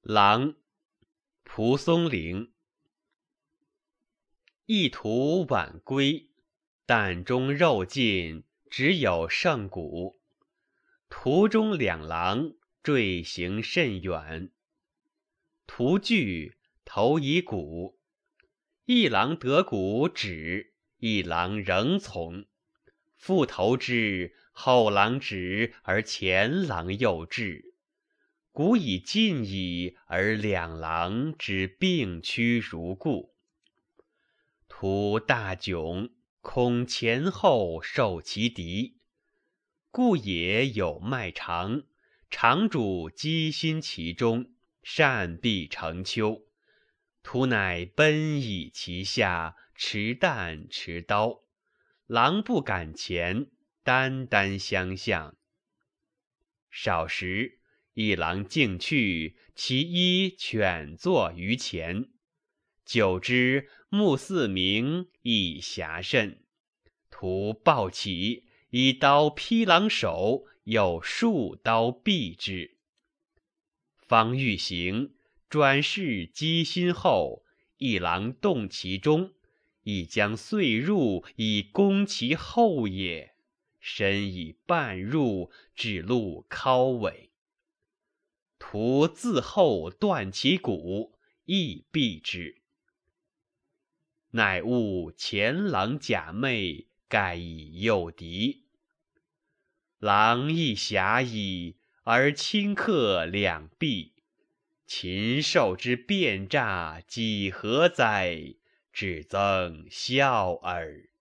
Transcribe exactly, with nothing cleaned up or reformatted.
狼，蒲松龄。一途晚归，胆中肉尽，只有剩骨。途中两狼，坠行甚远。途具，头以骨。一狼得骨止，一狼仍从。复投之，后狼止，而前狼又至。骨已尽矣，而两狼之并驱如故。途大窘，恐前后受其敌，故也有脉长，长主机心其中，善避成丘。途乃奔倚其下，持弹持刀，狼不敢前，单单相向。少时，一狼径去，其一犬坐于前。久之，目似明，亦暇甚。途暴起，以刀劈狼首，又数刀毙之。方欲行，转视机心后，一狼动其中，亦将遂入，以攻其后也。身已半入，至路尻尾。途自后断其骨，亦毙之。乃悟前狼假寐，盖以诱敌。狼亦暇矣，而顷刻两毙。禽兽之变诈，几何哉？只增笑耳。